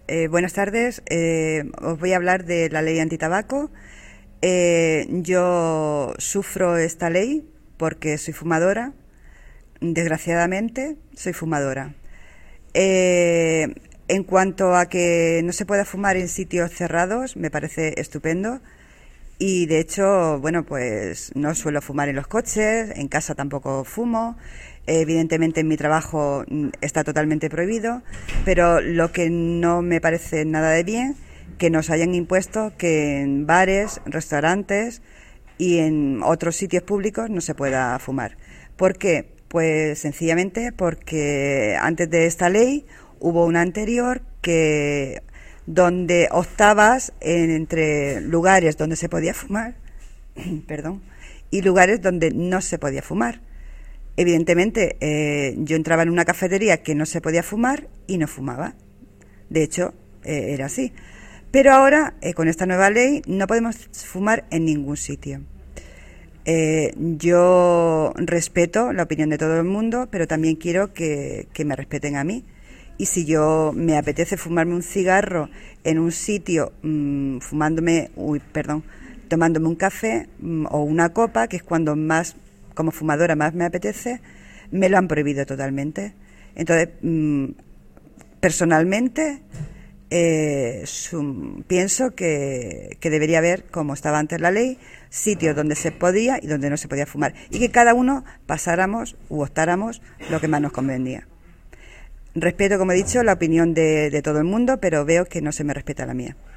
Buenas tardes. Os voy a hablar de la ley antitabaco. Yo sufro esta ley porque soy fumadora. Desgraciadamente, soy fumadora. En cuanto a que no se pueda fumar en sitios cerrados, me parece estupendo. Y de hecho, bueno, pues no suelo fumar en los coches, en casa tampoco fumo. Evidentemente en mi trabajo está totalmente prohibido, pero lo que no me parece nada de bien, que nos hayan impuesto que en bares, restaurantes y en otros sitios públicos no se pueda fumar. ¿Por qué? Pues sencillamente porque antes de esta ley hubo una anterior que donde optabas entre lugares donde se podía fumar, perdón, y lugares donde no se podía fumar. Evidentemente, yo entraba en una cafetería que no se podía fumar y no fumaba. De hecho, era así. Pero ahora, con esta nueva ley, no podemos fumar en ningún sitio. Yo respeto la opinión de todo el mundo, pero también quiero que me respeten a mí. Y si yo me apetece fumarme un cigarro en un sitio, tomándome un café o una copa, que es cuando más, como fumadora, más me apetece, me lo han prohibido totalmente. Entonces, personalmente, pienso que debería haber, como estaba antes la ley, sitios donde se podía y donde no se podía fumar. Y que cada uno pasáramos u optáramos lo que más nos convenía. Respeto, como he dicho, la opinión de todo el mundo, pero veo que no se me respeta la mía.